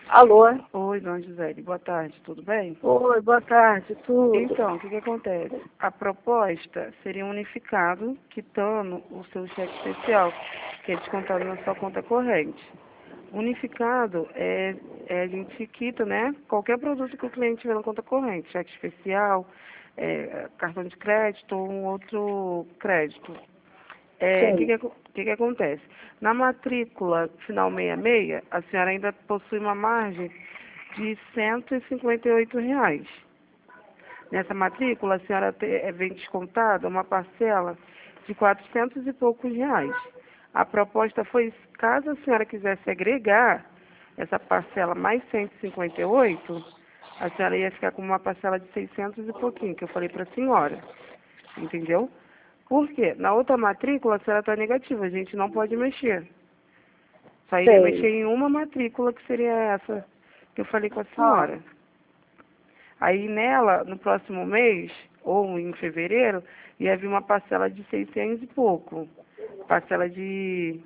Alô? Oi, dona Gisele, boa tarde, tudo bem? Oi, boa tarde, tudo? Então, o que acontece? A proposta seria um unificado, quitando o seu cheque especial, que é descontado na sua conta corrente. Unificado a gente quita, né, qualquer produto que o cliente tiver na conta corrente, cheque especial, cartão de crédito ou um outro crédito. O Sim. que acontece? Na matrícula final 66, a senhora ainda possui uma margem de R$ 158. Nessa matrícula, a senhora vem descontada uma parcela de 400 e poucos reais. A proposta foi, caso a senhora quisesse agregar essa parcela mais 158, a senhora ia ficar com uma parcela de 600 e pouquinho, que eu falei para a senhora. Entendeu? Por quê? Na outra matrícula, a senhora está negativa, a gente não pode mexer. Só iria Sei. mexer em uma matrícula, que seria essa que eu falei com a senhora. Aí nela, no próximo mês, ou em fevereiro, ia vir uma parcela de 600 e pouco. Parcela de...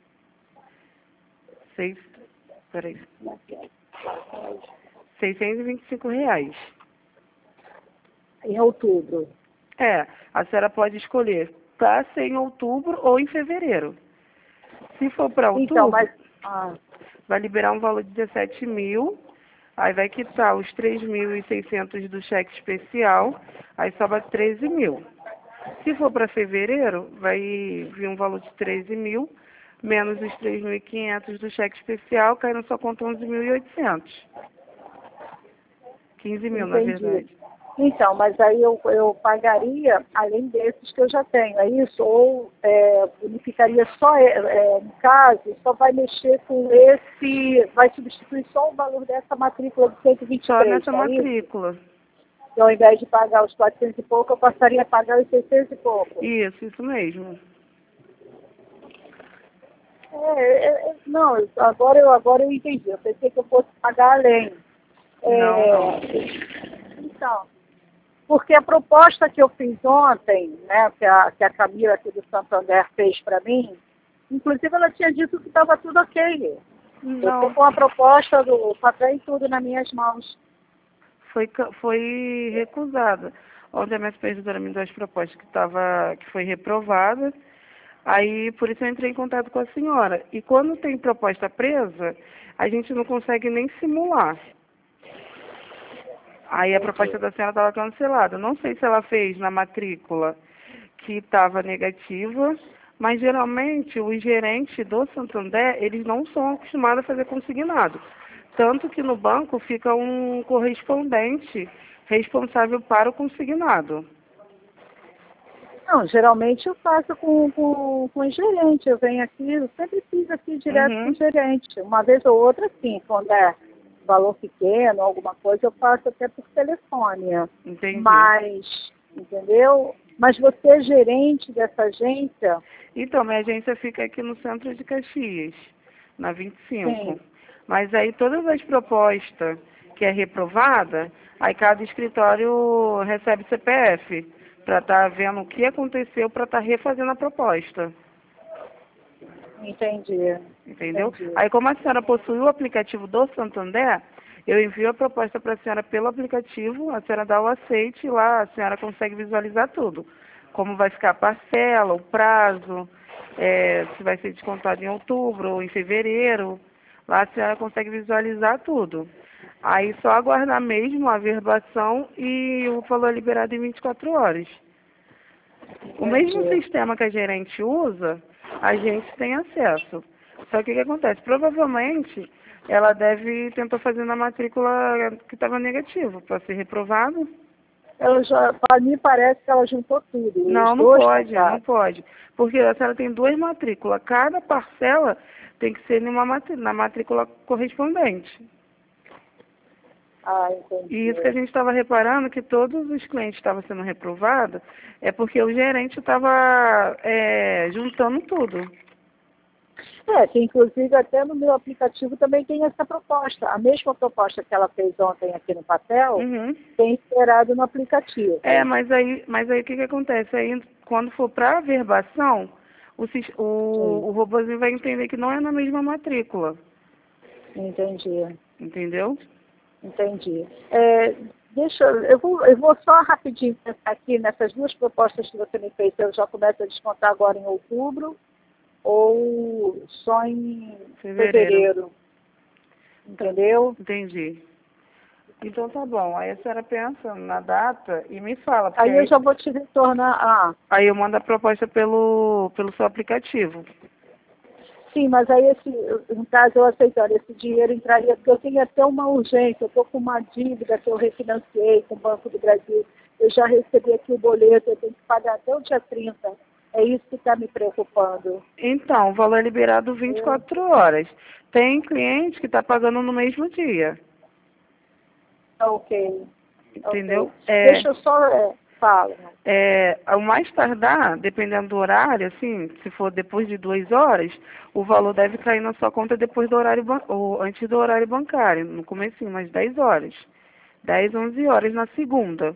Seis, peraí, R$ 625. Em outubro. A senhora pode escolher para ser em outubro ou em fevereiro. Se for para Então, outubro, mas... vai liberar um valor de 17 mil, aí vai quitar os 3.600 do cheque especial, aí sobra 13 mil. Se for para fevereiro, vai vir um valor de 13 mil, menos os 3.500 do cheque especial, cai na sua conta 11.800. 15 mil, na Entendi. verdade. Então, mas aí eu pagaria além desses que eu já tenho, é isso? Ou unificaria só, no caso, só vai mexer com esse, vai substituir só o valor dessa matrícula de Só 123, nessa é isso? matrícula. E ao invés de pagar os 400 e pouco, eu passaria a pagar os 600 e pouco. Isso mesmo. Não, agora eu entendi. Eu pensei que eu fosse pagar além. Não. Então, porque a proposta que eu fiz ontem, né, que a Camila aqui do Santander fez para mim, inclusive ela tinha dito que estava tudo ok. Eu estou Não. com a proposta do papel e tudo nas minhas mãos. Foi recusada. Ontem a minha supervisora me deu as propostas que foi reprovada. Aí, por isso eu entrei em contato com a senhora. E quando tem proposta presa, a gente não consegue nem simular. Aí a proposta da senhora estava cancelada. Não sei se ela fez na matrícula que estava negativa, mas geralmente os gerentes do Santander, eles não são acostumados a fazer consignado. Tanto que no banco fica um correspondente responsável para o consignado. Não, geralmente eu faço com o gerente. Eu venho aqui, eu sempre fiz aqui direto com o Uhum, gerente. Uma vez ou outra, sim, quando é valor pequeno, alguma coisa, eu faço até por telefone. entendi. Mas, entendeu? Mas você é gerente dessa agência? Então, minha agência fica aqui no centro de Caxias, na 25. Sim, Mas aí todas as propostas que é reprovada, aí cada escritório recebe CPF para estar vendo o que aconteceu para estar refazendo a proposta. entendi, Entendeu? entendi. Aí como a senhora possui o aplicativo do Santander, eu envio a proposta para a senhora pelo aplicativo, a senhora dá o aceite e lá a senhora consegue visualizar tudo. Como vai ficar a parcela, o prazo, se vai ser descontado em outubro ou em fevereiro. Lá a senhora consegue visualizar tudo. Aí só aguardar mesmo a verbação e o valor liberado em 24 horas. O mesmo Entendi. sistema que a gerente usa, a gente tem acesso. Só que o que acontece? Provavelmente ela deve tentar fazer na matrícula que estava negativa, para ser reprovado. Ela já, para mim parece que ela juntou tudo, os Não, não dois pode, não contratos. pode. Porque a senhora tem duas matrículas. Cada parcela tem que ser na matrícula correspondente. Ah, E isso que a entendi. gente estava reparando, que todos os clientes estavam sendo reprovados, é porque o gerente estava juntando tudo. Que inclusive até no meu aplicativo também tem essa proposta. A mesma proposta que ela fez ontem aqui no papel, Uhum. tem esperado no aplicativo. Mas aí o que acontece? Aí, quando for para a verbação, Sim, o robozinho vai entender que não é na mesma matrícula. entendi. entendeu? Entendi. Eu vou só rapidinho pensar aqui nessas duas propostas que você me fez. Eu já começo a descontar agora em outubro ou só em fevereiro. Entendeu? Entendi. Então tá bom. Aí a senhora pensa na data e me fala. Aí eu já vou te retornar. Aí eu mando a proposta pelo seu aplicativo. Sim, mas aí, no caso, eu aceitando, esse dinheiro entraria, porque eu tenho até uma urgência, eu estou com uma dívida que eu refinanciei com o Banco do Brasil, eu já recebi aqui o boleto, eu tenho que pagar até o dia 30. É isso que está me preocupando. Então, o valor é liberado 24 horas. Tem cliente que está pagando no mesmo dia. Ok. Entendeu? Okay. Deixa eu só... Fala. Ao mais tardar, dependendo do horário, assim, se for depois de 2 horas, o valor deve cair na sua conta depois do horário, ou antes do horário bancário, no comecinho, umas 10 horas. 10, 11 horas na segunda.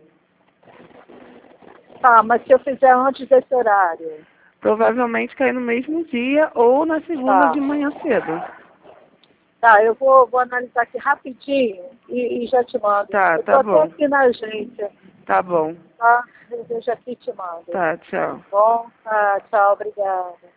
Tá, mas se eu fizer antes desse horário? Provavelmente cai no mesmo dia ou na segunda de manhã cedo. Tá, eu vou analisar aqui rapidinho e já te mando. Tá, eu tá tô bom. até aqui na agência. Tá bom. Tá, eu já aqui te mando. Tá, tchau. Bom, tchau, obrigada.